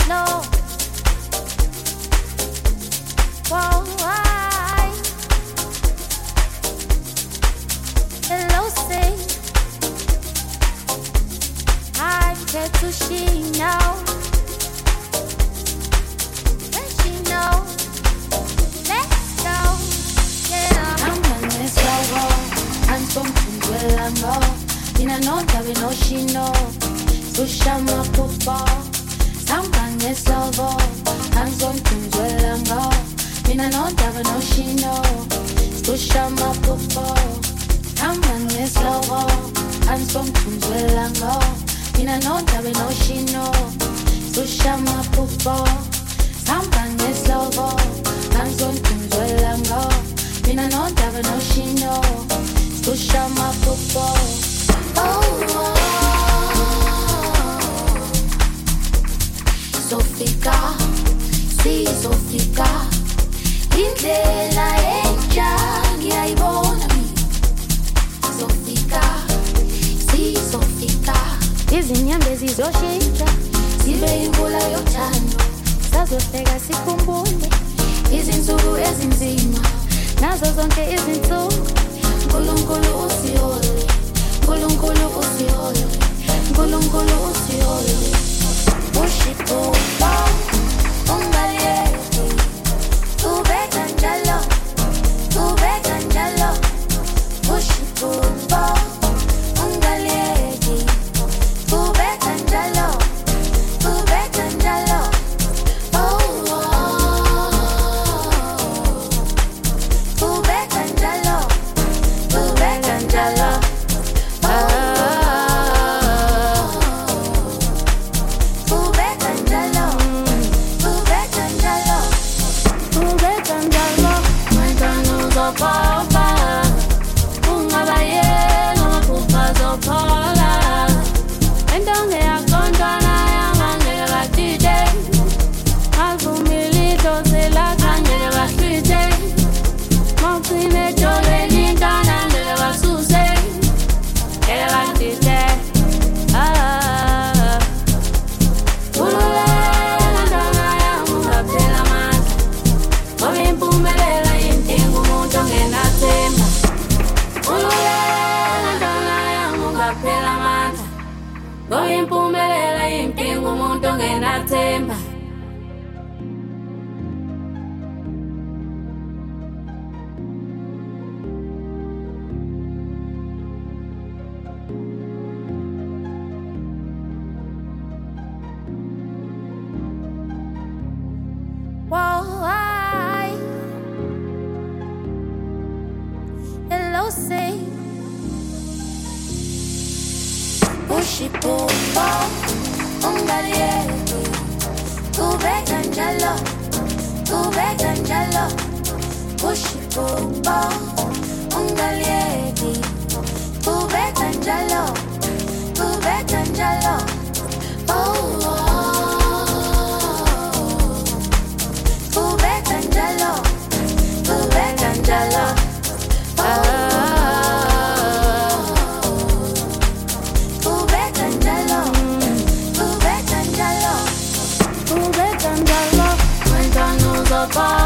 slow. Whoa, I hello, say I get to she now. Let she know. Let's go. Yeah. I'm on this slow. I'm something well I know. In a note I know she know. So shama football. I'm this slow. I'm something well I know. In a note I know she know. So shama football. I'm on this slow. I'm something well I know. In a note I know she know. So shama football. I'm on this slow. I'm something well I know. In a note I know she know. So shama football. Oh. Sofika, si Sofika, indlela entsha ngiyayibona mina. Sofika, si Sofika, izinyambe zizoshintsha zibe imvula yothando. Sazofika sikhumbule izinsuku ezinzima nazo zonke izinsuku. Nkulunkulu usiyole, Nkulunkulu usiyole, Nkulunkulu usiyole. Push it go down, ungaliyeki. Ubeka njalo, ubeka njalo. Push it go down, ungaliyeki. Ubeka njalo, ubeka njalo. Oh, ubeka njalo, ubeka njalo. Papa, ungabayela maphupha zophola. Entonge yakontwana yamangeke batide. Avumilito selakangeke bahlwithe. Mawucime ejolweni intwana ngeke basuse. Ngeke batide. Ululela ntwana yami ungaphela amandla. Ngoba impumelelo yinkinga umuntu ongenathemba. Ululela ntwana yami ungaphela amandla. Ngoba impumelelo yinkinga umuntu ongenathemba. Whoa, hello, say push it, pull, ungaliyeki. Ubeka njalo, ubeka njalo. Push it, pull, ungaliyeki. Ubeka njalo, ubeka njalo. Oh. Ubeka njalo, ubeka njalo. Ubeka njalo, ubeka njalo. Ubeka njalo. Wentwana uzophola.